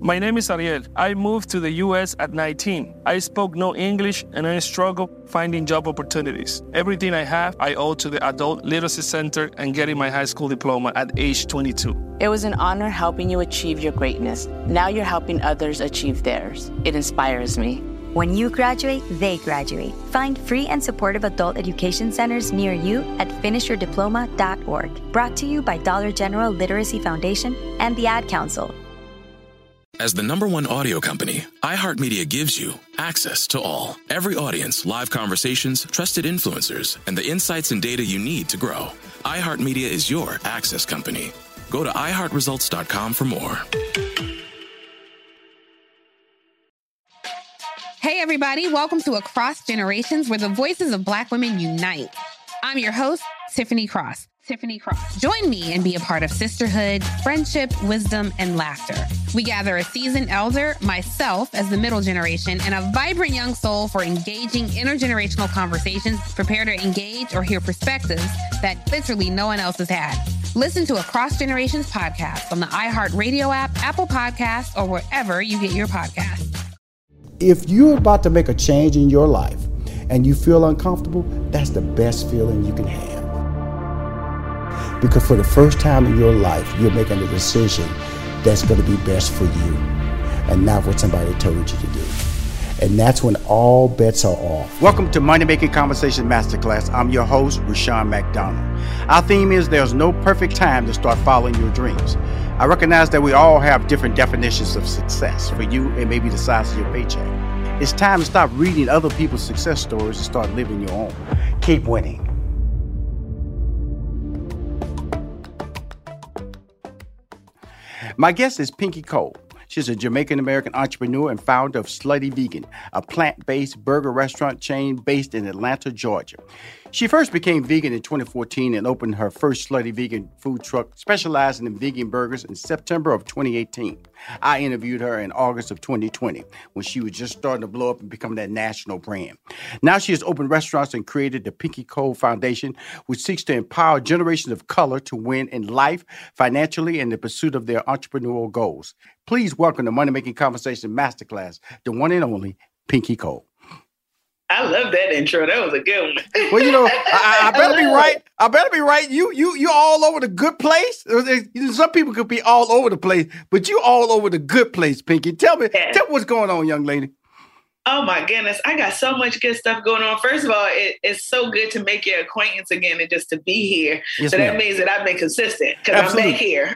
My name is Ariel. I moved to the U.S. at 19. I spoke no English and I struggled finding job opportunities. Everything I have, I owe to the Adult Literacy Center and getting my high school diploma at age 22. It was an honor helping you achieve your greatness. Now you're helping others achieve theirs. It inspires me. When you graduate, they graduate. Find free and supportive adult education centers near you at finishyourdiploma.org. Brought to you by Dollar General Literacy Foundation and the Ad Council. As the #1 audio company, iHeartMedia gives you access to all. Every audience, live conversations, trusted influencers, and the insights and data you need to grow. iHeartMedia is your access company. Go to iHeartResults.com for more. Hey, everybody. Welcome to Across Generations, where the voices of Black women unite. I'm your host, Tiffany Cross. Join me and be a part of sisterhood, friendship, wisdom, and laughter. We gather a seasoned elder, myself as the middle generation, and a vibrant young soul for engaging intergenerational conversations. Prepare to engage or hear perspectives that literally no one else has had. Listen to Across Generations podcast on the iHeartRadio app, Apple Podcasts, or wherever you get your podcasts. If you're about to make a change in your life and you feel uncomfortable, that's the best feeling you can have. Because for the first time in your life, you're making a decision that's going to be best for you and not what somebody told you to do. And that's when all bets are off. Welcome to Money Making Conversation Masterclass. I'm your host, Rushion McDonald. Our theme is there's no perfect time to start following your dreams. I recognize that we all have different definitions of success. For you, it may be the size of your paycheck. It's time to stop reading other people's success stories and start living your own. Keep winning. My guest is Pinky Cole. She's a Jamaican-American entrepreneur and founder of Slutty Vegan, a plant-based burger restaurant chain based in Atlanta, Georgia. She first became vegan in 2014 and opened her first Slutty Vegan food truck specializing in vegan burgers in September of 2018. I interviewed her in August of 2020 when she was just starting to blow up and become that national brand. Now she has opened restaurants and created the Pinky Cole Foundation, which seeks to empower generations of color to win in life, financially, and in the pursuit of their entrepreneurial goals. Please welcome to Money Making Conversation Masterclass, the one and only Pinky Cole. I love that intro. That was a good one. Well, you know, I better be right. I better be right. You all over the good place. Some people could be all over the place, but you all over the good place, Pinky. Tell me what's going on, young lady. Oh my goodness, I got so much good stuff going on. First of all, it's so good to make your acquaintance again and just to be here. Yes, so that means that I've been consistent because I'm back here.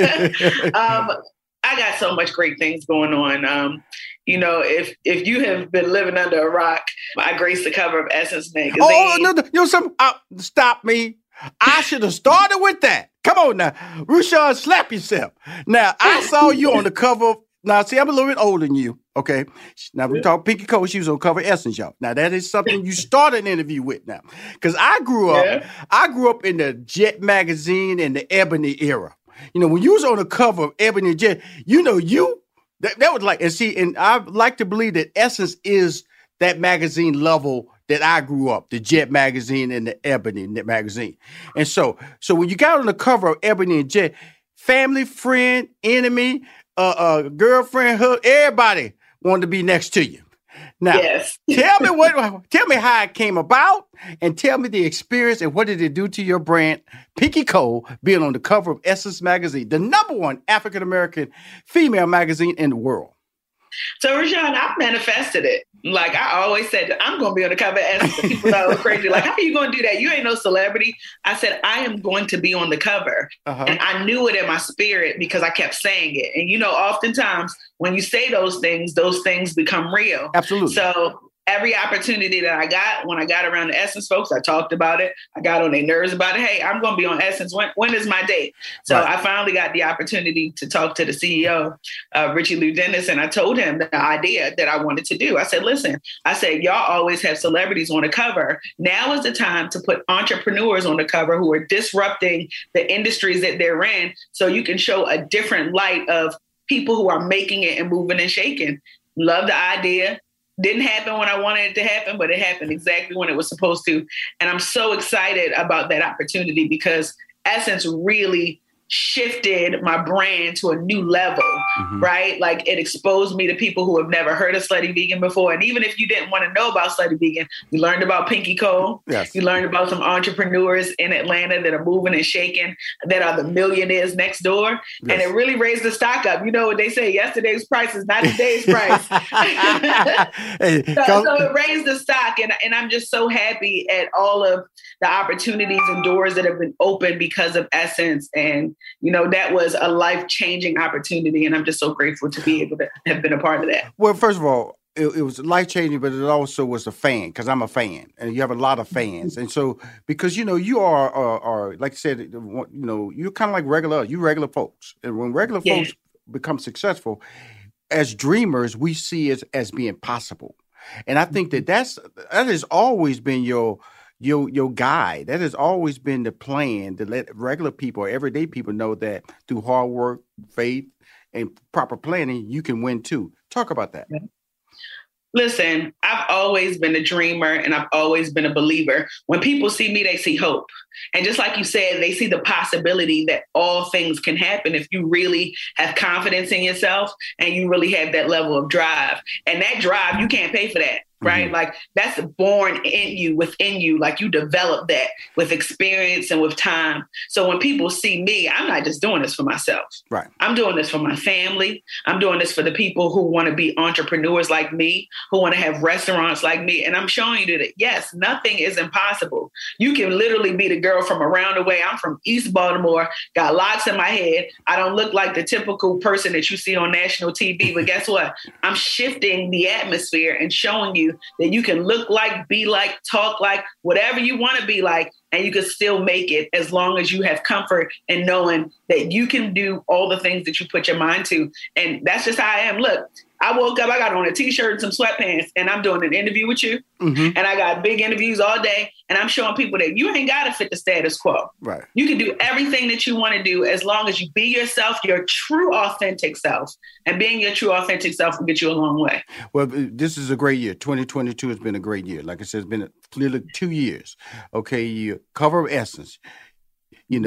I got so much great things going on. You know, if you have been living under a rock, I graced the cover of Essence magazine. Oh, no, you know stop me. I should have started with that. Come on now. Rushion, slap yourself. Now, I saw you on the cover. Now, see, I'm a little bit older than you, okay? Now, we talk Pinky Cole. She was on cover Essence, y'all. Now, that is something you started an interview with now. Because I grew up in the Jet magazine and the Ebony era. You know, when you was on the cover of Ebony and Jet, you know, that was like, and I like to believe that Essence is that magazine level that I grew up, the Jet magazine and the Ebony magazine. And so when you got on the cover of Ebony and Jet, family, friend, enemy, girlfriend, everybody wanted to be next to you. Now, yes. tell me how it came about, and tell me the experience and what did it do to your brand, Pinky Cole, being on the cover of Essence magazine, the #1 African-American female magazine in the world. So, Rushion, I manifested it. Like I always said, I'm going to be on the cover of Essence. People thought I was crazy. Like, how are you going to do that? You ain't no celebrity. I said, I am going to be on the cover. And I knew it in my spirit because I kept saying it. And, you know, oftentimes when you say those things become real. Absolutely. So every opportunity that I got, when I got around the Essence folks, I talked about it. I got on their nerves about it. Hey, I'm going to be on Essence. When is my date? So I finally got the opportunity to talk to the CEO, Richie Lou Dennis, and I told him the idea that I wanted to do. I said, listen, y'all always have celebrities on the cover. Now is the time to put entrepreneurs on the cover who are disrupting the industries that they're in so you can show a different light of people who are making it and moving and shaking. Love the idea. Didn't happen when I wanted it to happen, but it happened exactly when it was supposed to. And I'm so excited about that opportunity because Essence really shifted my brand to a new level, right? Like it exposed me to people who have never heard of Slutty Vegan before. And even if you didn't want to know about Slutty Vegan, you learned about Pinky Cole. Yes. You learned about some entrepreneurs in Atlanta that are moving and shaking, that are the millionaires next door. Yes. And it really raised the stock up. You know what they say, yesterday's price is not today's price. So it raised the stock. And I'm just so happy at all of the opportunities and doors that have been opened because of Essence. And that was a life-changing opportunity, and I'm just so grateful to be able to have been a part of that. Well, first of all, it was life-changing, but it also was a fan, because I'm a fan, and you have a lot of fans. And so, because, you are like I said, you're kind of like regular folks. And when regular folks become successful, as dreamers, we see it as being possible. And I think that has always been your guide. That has always been the plan, to let regular people, everyday people, know that through hard work, faith, and proper planning, you can win too. Talk about that. Listen, I've always been a dreamer, and I've always been a believer. When people see me, they see hope. And just like you said, they see the possibility that all things can happen if you really have confidence in yourself and you really have that level of drive. And that drive, you can't pay for that. Right? Like that's born in you, within you. Like you develop that with experience and with time. So when people see me, I'm not just doing this for myself. Right. I'm doing this for my family. I'm doing this for the people who want to be entrepreneurs like me, who want to have restaurants like me. And I'm showing you that, yes, nothing is impossible. You can literally be the girl from around the way. I'm from East Baltimore, got locks in my head. I don't look like the typical person that you see on national TV, but guess what? I'm shifting the atmosphere and showing you that you can look like, be like, talk like, whatever you want to be like, and you can still make it as long as you have comfort in knowing that you can do all the things that you put your mind to. And that's just how I am. Look, I woke up, I got on a t-shirt and some sweatpants, and I'm doing an interview with you. And I got big interviews all day, and I'm showing people that you ain't got to fit the status quo. Right. You can do everything that you want to do as long as you be yourself, your true, authentic self. And being your true, authentic self will get you a long way. Well, this is a great year. 2022 has been a great year. Like I said, it's been clearly 2 years. Okay, you cover of Essence. You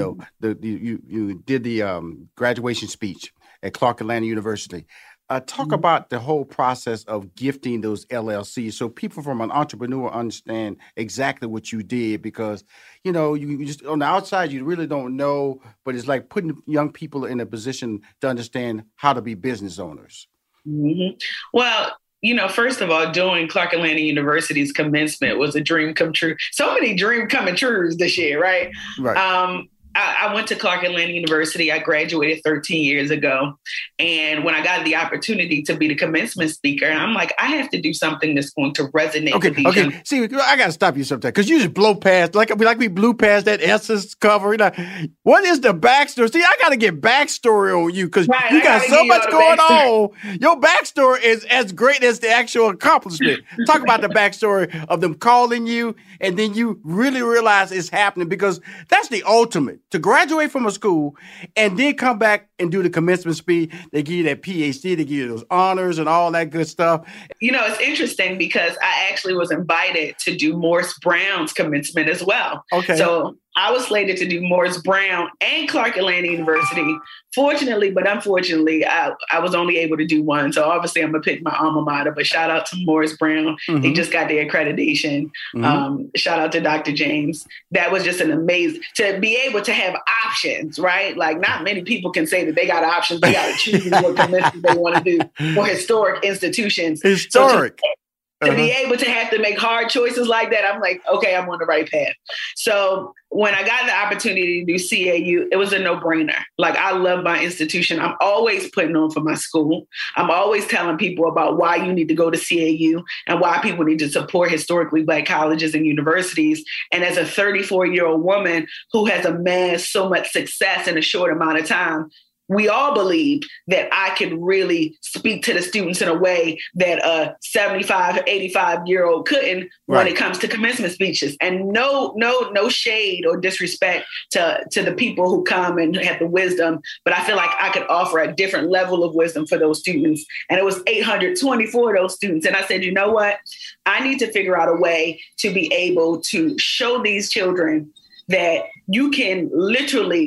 did the graduation speech at Clark Atlanta University. Talk about the whole process of gifting those LLCs so people from an entrepreneur understand exactly what you did, because, you just on the outside, you really don't know, but it's like putting young people in a position to understand how to be business owners. Well, first of all, doing Clark Atlanta University's commencement was a dream come true. So many dream coming trues this year, right? Right. I went to Clark Atlanta University. I graduated 13 years ago. And when I got the opportunity to be the commencement speaker, I'm like, I have to do something that's going to resonate with these young. See, I got to stop you sometime, because you just blow past, like we blew past that Essence cover. What is the backstory? See, I got to get backstory on you, because you got so much going on. Your backstory is as great as the actual accomplishment. Talk about the backstory of them calling you, and then you really realize it's happening, because that's the ultimate. To graduate from a school and then come back and do the commencement speech. They give you that PhD, they give you those honors and all that good stuff. It's interesting because I actually was invited to do Morris Brown's commencement as well. Okay. So I was slated to do Morris Brown and Clark Atlanta University. Fortunately, but unfortunately, I was only able to do one. So obviously I'm going to pick my alma mater, but shout out to Morris Brown. They just got their accreditation. Shout out to Dr. James. That was just an amazing, to be able to have options, right? Like not many people can say that they got options. They got to choose what commencement they want to do for historic institutions. Historic. So to be able to have to make hard choices like that, I'm like, okay, I'm on the right path. So when I got the opportunity to do CAU, it was a no-brainer. Like, I love my institution. I'm always putting on for my school. I'm always telling people about why you need to go to CAU and why people need to support historically Black colleges and universities. And as a 34-year-old woman who has amassed so much success in a short amount of time, we all believed that I could really speak to the students in a way that a 75, 85-year-old couldn't when it comes to commencement speeches. And no shade or disrespect to the people who come and have the wisdom, but I feel like I could offer a different level of wisdom for those students. And it was 824 of those students. And I said, you know what? I need to figure out a way to be able to show these children that you can literally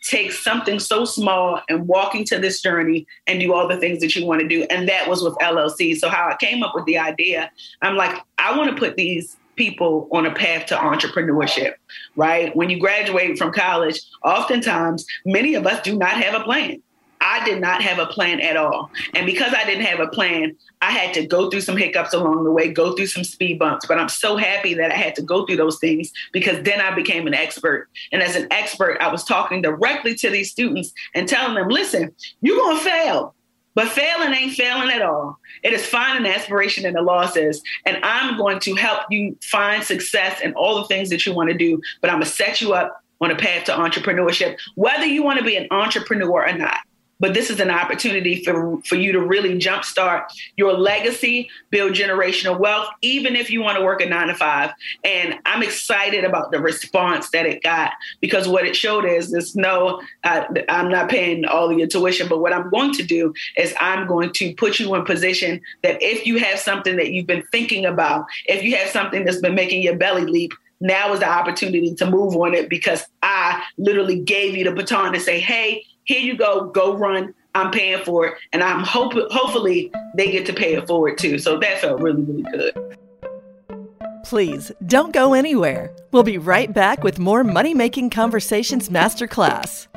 take something so small and walk into this journey and do all the things that you want to do. And that was with LLC. So how I came up with the idea, I'm like, I want to put these people on a path to entrepreneurship, right? When you graduate from college, oftentimes many of us do not have a plan. I did not have a plan at all. And because I didn't have a plan, I had to go through some hiccups along the way, go through some speed bumps. But I'm so happy that I had to go through those things because then I became an expert. And as an expert, I was talking directly to these students and telling them, listen, you're going to fail. But failing ain't failing at all. It is finding aspiration, and the law says, and I'm going to help you find success in all the things that you want to do. But I'm going to set you up on a path to entrepreneurship, whether you want to be an entrepreneur or not. But this is an opportunity for you to really jumpstart your legacy, build generational wealth, even if you want to work a 9-to-5. And I'm excited about the response that it got, because what it showed is this: no, I'm not paying all of your tuition, but what I'm going to do is I'm going to put you in position that if you have something that you've been thinking about, if you have something that's been making your belly leap, now is the opportunity to move on it, because I literally gave you the baton to say, hey, here you go run. I'm paying for it. And I'm hopefully they get to pay it forward too. So that felt really, really good. Please don't go anywhere. We'll be right back with more Money Making Conversations Masterclass.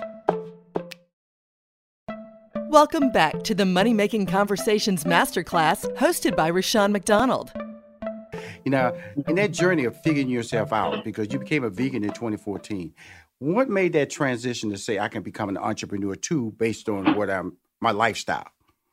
Welcome back to the Money Making Conversations Masterclass, hosted by Rushion McDonald. You know, in that journey of figuring yourself out, because you became a vegan in 2014, what made that transition to say I can become an entrepreneur too, based on what my lifestyle?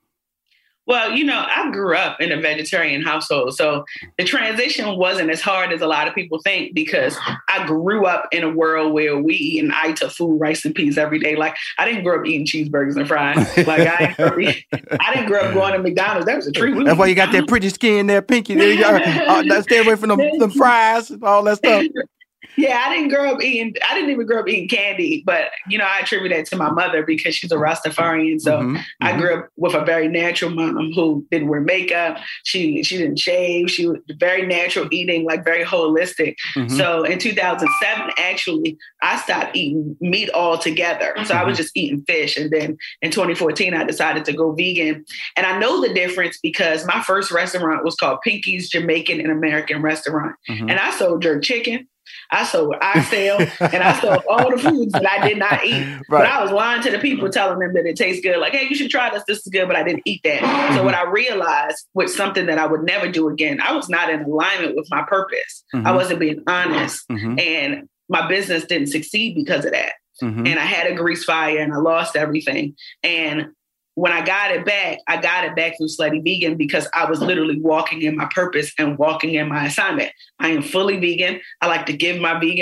Well, you know, I grew up in a vegetarian household, so the transition wasn't as hard as a lot of people think, because I grew up in a world where we eat and I eat food, rice and peas every day. Like, I didn't grow up eating cheeseburgers and fries. Like, I didn't grow up going to McDonald's. That was a treat. That's why you got that pretty skin there, Pinky. There you go. Stay away from them fries and all that stuff. Yeah, I didn't even grow up eating candy, but, you know, I attribute that to my mother because she's a Rastafarian. So I grew up with a very natural mom who didn't wear makeup. She didn't shave. She was very natural eating, like very holistic. So in 2007, actually, I stopped eating meat altogether. So I was just eating fish. And then in 2014, I decided to go vegan. And I know the difference because my first restaurant was called Pinky's Jamaican and American Restaurant. And I sold jerk chicken. I sold oxtail, and I sold all the foods that I did not eat. Right. But I was lying to the people, telling them that it tastes good. Like, hey, you should try this. This is good, but I didn't eat that. So what I realized was something that I would never do again. I was not in alignment with my purpose. I wasn't being honest. And my business didn't succeed because of that. And I had a grease fire and I lost everything. And when I got it back through Slutty Vegan, because I was literally walking in my purpose and walking in my assignment. I am fully vegan. I like to give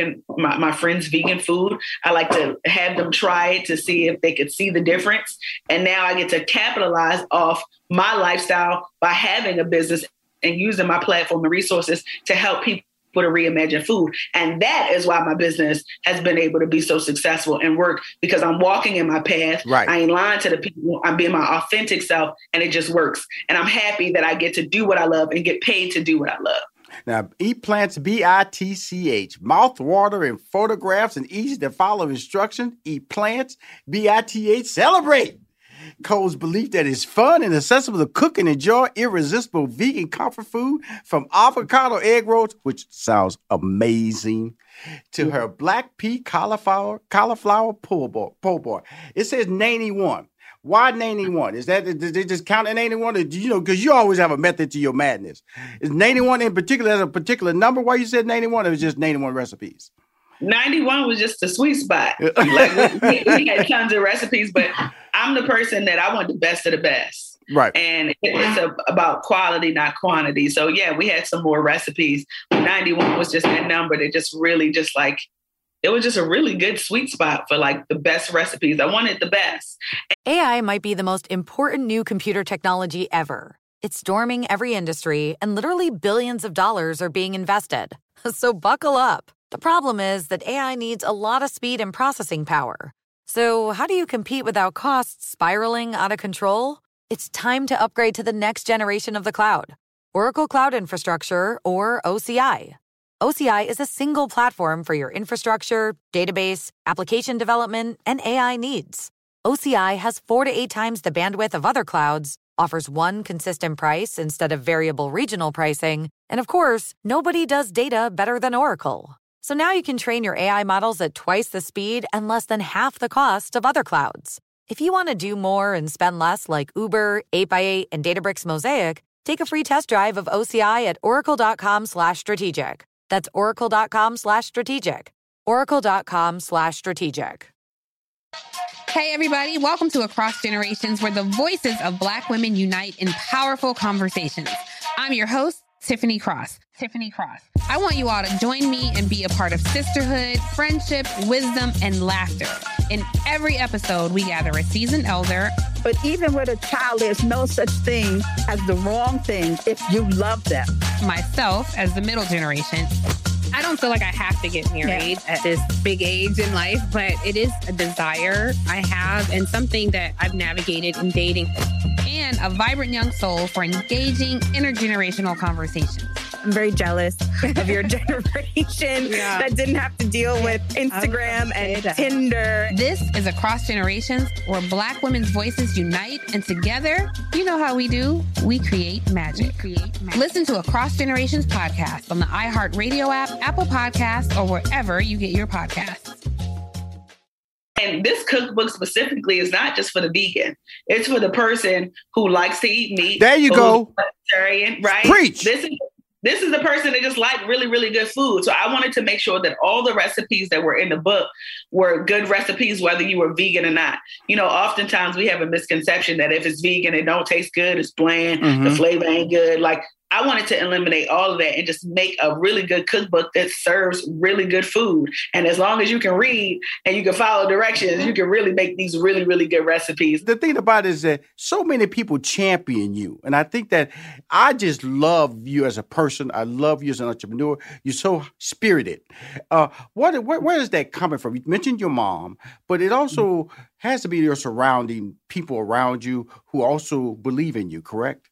my friends vegan food. I like to have them try it to see if they could see the difference. And now I get to capitalize off my lifestyle by having a business and using my platform and resources to help people to reimagine food. And that is why my business has been able to be so successful and work, because I'm walking in my path. Right. I ain't lying to the people. I'm being my authentic self, and it just works. And I'm happy that I get to do what I love and get paid to do what I love. Now, Eat Plants, BITCH, mouth watering photographs and easy to follow instructions. Eat Plants, BITH, celebrate. Cole's belief that it's fun and accessible to cook and enjoy irresistible vegan comfort food, from avocado egg rolls, which sounds amazing, to her black pea cauliflower po' boy. It says 91. Why 91? Is that, did they just count at 91? Or do you know, because you always have a method to your madness. Is 91 in particular, as a particular number why you said 91, or it was just 91 recipes? 91 was just a sweet spot. Like, we had tons of recipes, but I'm the person that I want the best of the best. Right. And it's about quality, not quantity. So yeah, we had some more recipes. 91 was just that number that just really just like, it was just a really good sweet spot for like the best recipes. I wanted the best. AI might be the most important new computer technology ever. It's storming every industry, and literally billions of dollars are being invested. So buckle up. The problem is that AI needs a lot of speed and processing power. So how do you compete without costs spiraling out of control? It's time to upgrade to the next generation of the cloud, Oracle Cloud Infrastructure, or OCI. OCI is a single platform for your infrastructure, database, application development, and AI needs. OCI has 4 to 8 times the bandwidth of other clouds, offers one consistent price instead of variable regional pricing, and of course, nobody does data better than Oracle. So now you can train your AI models at twice the speed and less than half the cost of other clouds. If you want to do more and spend less like Uber, 8x8, and Databricks Mosaic, take a free test drive of OCI at oracle.com/strategic. That's oracle.com/strategic. oracle.com/strategic. Hey, everybody. Welcome to Across Generations, where the voices of Black women unite in powerful conversations. I'm your host, Tiffany Cross. I want you all to join me and be a part of sisterhood, friendship, wisdom, and laughter. In every episode, we gather a seasoned elder. But even with a child, there's no such thing as the wrong thing if you love them. Myself as the middle generation. I don't feel like I have to get married at this big age in life, but it is a desire I have and something that I've navigated in dating. And a vibrant young soul for engaging intergenerational conversations. I'm very jealous of your generation that didn't have to deal with Instagram and Tinder. This is Across Generations, where Black women's voices unite, and together, you know how we do, we create magic. Listen to Across Generations podcast on the iHeartRadio app, Apple Podcasts, or wherever you get your podcasts. And this cookbook specifically is not just for the vegan. It's for the person who likes to eat meat. There you go. Vegetarian, right? Preach. This is the person that just liked really, really good food. So I wanted to make sure that all the recipes that were in the book were good recipes, whether you were vegan or not. You know, oftentimes we have a misconception that if it's vegan, it don't taste good, it's bland, the flavor ain't good. Like, I wanted to eliminate all of that and just make a really good cookbook that serves really good food. And as long as you can read and you can follow directions, you can really make these really, really good recipes. The thing about it is that so many people champion you. And I think that I just love you as a person. I love you as an entrepreneur. You're so spirited. Where is that coming from? You mentioned your mom, but it also has to be your surrounding people around you who also believe in you, correct?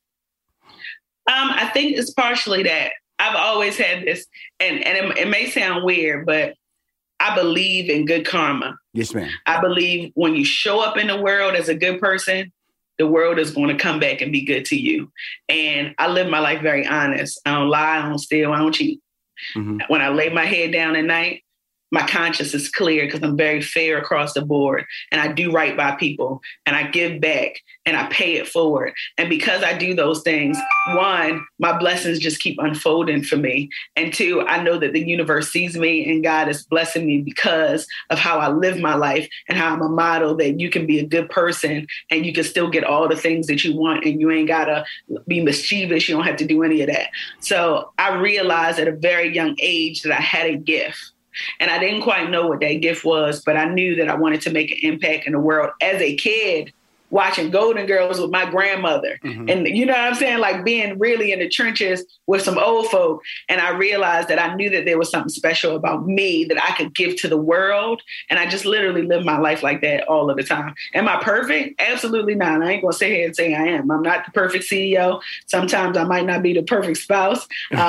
I think it's partially that. I've always had this, and it may sound weird, but I believe in good karma. Yes, ma'am. I believe when you show up in the world as a good person, the world is going to come back and be good to you. And I live my life very honest. I don't lie, I don't steal, I don't cheat. When I lay my head down at night, my conscience is clear because I'm very fair across the board, and I do right by people, and I give back, and I pay it forward. And because I do those things, one, my blessings just keep unfolding for me. And two, I know that the universe sees me and God is blessing me because of how I live my life and how I'm a model that you can be a good person and you can still get all the things that you want, and you ain't gotta be mischievous. You don't have to do any of that. So I realized at a very young age that I had a gift. And I didn't quite know what that gift was, but I knew that I wanted to make an impact in the world. As a kid, watching Golden Girls with my grandmother. And you know what I'm saying? Like being really in the trenches with some old folk. And I realized that I knew that there was something special about me that I could give to the world. And I just literally live my life like that all of the time. Am I perfect? Absolutely not. I ain't going to sit here and say I am. I'm not the perfect CEO. Sometimes I might not be the perfect spouse.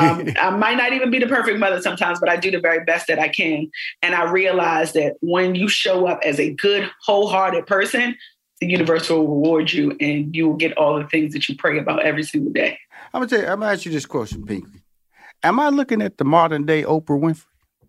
I might not even be the perfect mother sometimes, but I do the very best that I can. And I realized that when you show up as a good, wholehearted person, the universe will reward you and you will get all the things that you pray about every single day. I'm gonna ask you this question, Pinky. Am I looking at the modern day Oprah Winfrey?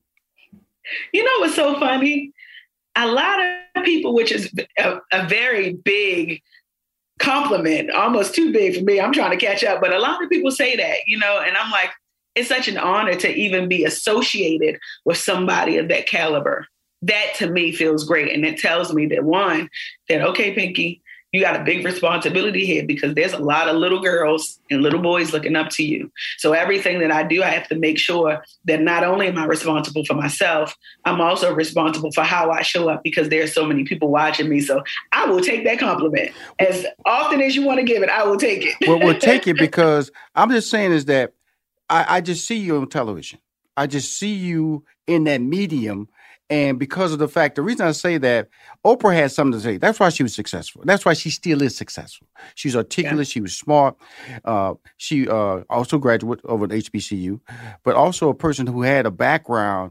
You know what's so funny? A lot of people, which is a very big compliment, almost too big for me. I'm trying to catch up, but a lot of people say that, you know, and I'm like, it's such an honor to even be associated with somebody of that caliber. That to me feels great. And it tells me that one, that, okay, Pinky, you got a big responsibility here because there's a lot of little girls and little boys looking up to you. So everything that I do, I have to make sure that not only am I responsible for myself, I'm also responsible for how I show up because there's so many people watching me. So I will take that compliment. As often as you want to give it, I will take it. Well, we'll take it because I'm just saying is that I just see you on television. I just see you in that medium. And because of the fact, the reason I say that, Oprah had something to say. That's why she was successful. That's why she still is successful. She's articulate. She was smart. She also graduate over at HBCU, but also a person who had a background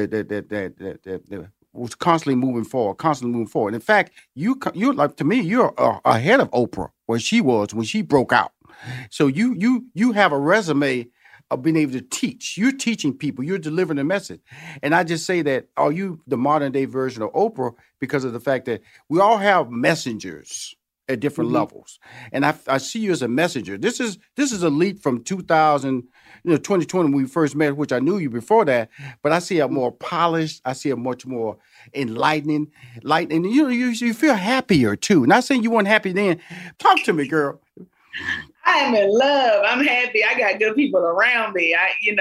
that was constantly moving forward. In fact, you're like, to me, you're ahead of Oprah where she was when she broke out. So you have a resume of being able to teach. You're teaching people. You're delivering a message. And I just say that, are you the modern day version of Oprah? Because of the fact that we all have messengers at different levels. And I see you as a messenger. This is a leap from 2020 when we first met, which I knew you before that, but I see a more polished, I see a much more enlightening. You feel happier too. Not saying you weren't happy then. Talk to me, girl. I am in love. I'm happy. I got good people around me.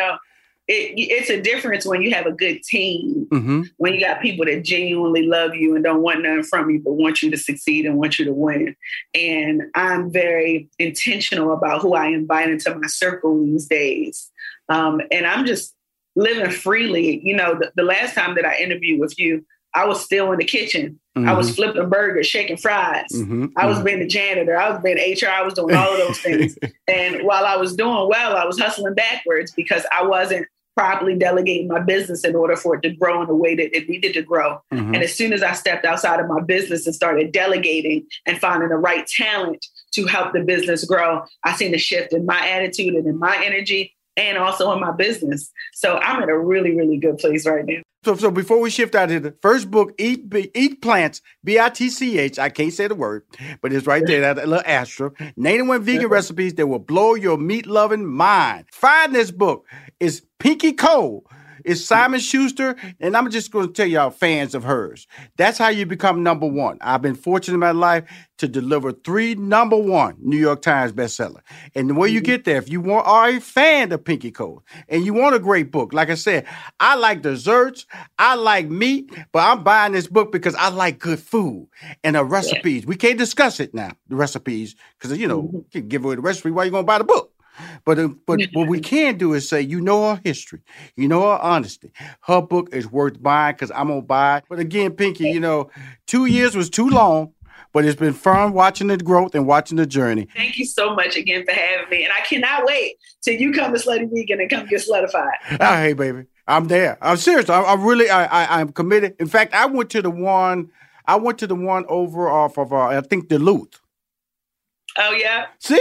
It's a difference when you have a good team, when you got people that genuinely love you and don't want nothing from you, but want you to succeed and want you to win. And I'm very intentional about who I invite into my circle these days. And I'm just living freely. The last time that I interviewed with you, I was still in the kitchen. I was flipping burgers, shaking fries. I was being the janitor. I was being HR. I was doing all of those things. And while I was doing well, I was hustling backwards because I wasn't properly delegating my business in order for it to grow in the way that it needed to grow. And as soon as I stepped outside of my business and started delegating and finding the right talent to help the business grow, I seen a shift in my attitude and in my energy and also in my business. So I'm at a really, really good place right now. So before we shift out here, the first book, Eat Plants, B-I-T-C-H, I can't say the word, but it's right there, that little asterisk. 91 vegan recipes that will blow your meat-loving mind. Find this book. It's Pinky Cole. It's Simon Schuster, and I'm just going to tell y'all, fans of hers. That's how you become number one. I've been fortunate in my life to deliver 3 number one New York Times bestseller. And the way you get there, if you are a fan of Pinky Cole and you want a great book, like I said, I like desserts, I like meat, but I'm buying this book because I like good food and the recipes. We can't discuss it now, the recipes, because, you can give away the recipe. Why are you going to buy the book? But what we can do is say, her history, her honesty. Her book is worth buying because I'm going to buy it. But again, Pinky, 2 years was too long, but it's been fun watching the growth and watching the journey. Thank you so much again for having me. And I cannot wait till you come to Slutty Vegan and come get slutified. Oh, hey, baby. I'm there. I'm serious. I'm committed. In fact, I went to the one over off of, I think, Duluth. Oh, yeah? See?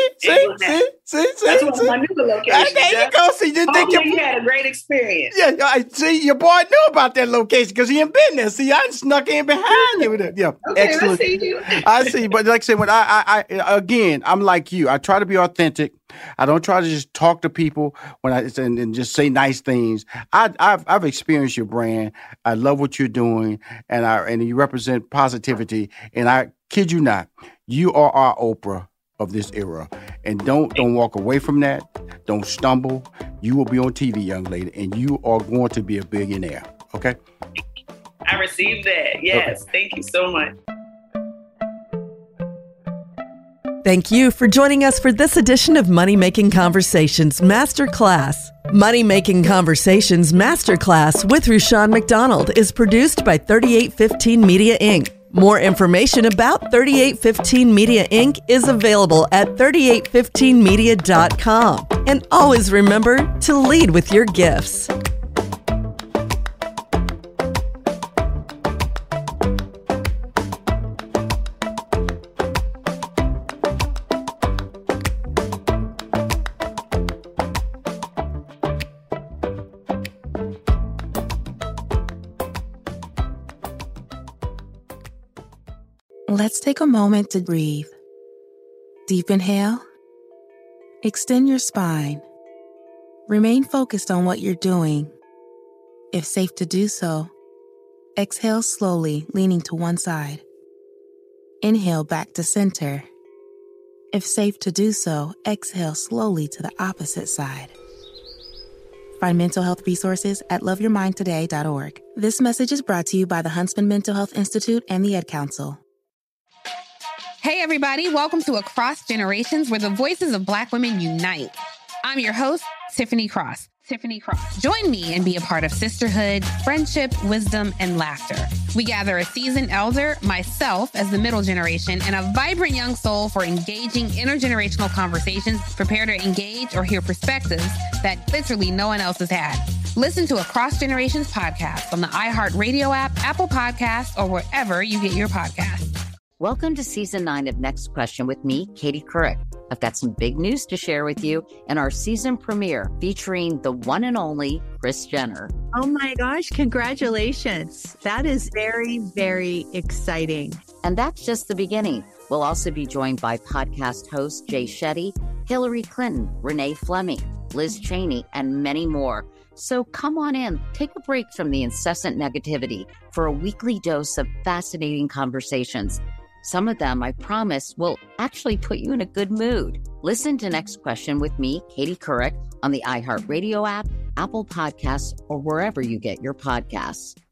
That's one of my new locations. There you go. See, you had a great experience. Yeah, I see. Your boy knew about that location because he ain't been there. See, I snuck in behind you with it. Yeah, okay, excellent. I see you. I see, but like I said, when again, I'm like you. I try to be authentic. I don't try to just talk to people and just say nice things. I've experienced your brand. I love what you're doing, and you represent positivity. And I kid you not, you are our Oprah of this era. And don't walk away from that. Don't stumble. You will be on TV, young lady, and you are going to be a billionaire. Okay? I received that. Yes. Okay. Thank you so much. Thank you for joining us for this edition of Money Making Conversations Masterclass. Money Making Conversations Masterclass with Rushion McDonald is produced by 3815 Media Inc. More information about 3815 Media Inc. is available at 3815media.com. And always remember to lead with your gifts. Let's take a moment to breathe. Deep inhale. Extend your spine. Remain focused on what you're doing. If safe to do so, exhale slowly, leaning to one side. Inhale back to center. If safe to do so, exhale slowly to the opposite side. Find mental health resources at loveyourmindtoday.org. This message is brought to you by the Huntsman Mental Health Institute and the Ed Council. Hey, everybody. Welcome to Across Generations, where the voices of Black women unite. I'm your host, Tiffany Cross. Tiffany Cross. Join me and be a part of sisterhood, friendship, wisdom, and laughter. We gather a seasoned elder, myself as the middle generation, and a vibrant young soul for engaging intergenerational conversations. Prepare to engage or hear perspectives that literally no one else has had. Listen to Across Generations podcast on the iHeartRadio app, Apple Podcasts, or wherever you get your podcasts. Welcome to Season 9 of Next Question with me, Katie Couric. I've got some big news to share with you in our season premiere featuring the one and only Kris Jenner. Oh my gosh, congratulations. That is very, very exciting. And that's just the beginning. We'll also be joined by podcast host Jay Shetty, Hillary Clinton, Renee Fleming, Liz Cheney, and many more. So come on in, take a break from the incessant negativity for a weekly dose of fascinating conversations. Some of them, I promise, will actually put you in a good mood. Listen to Next Question with me, Katie Couric, on the iHeartRadio app, Apple Podcasts, or wherever you get your podcasts.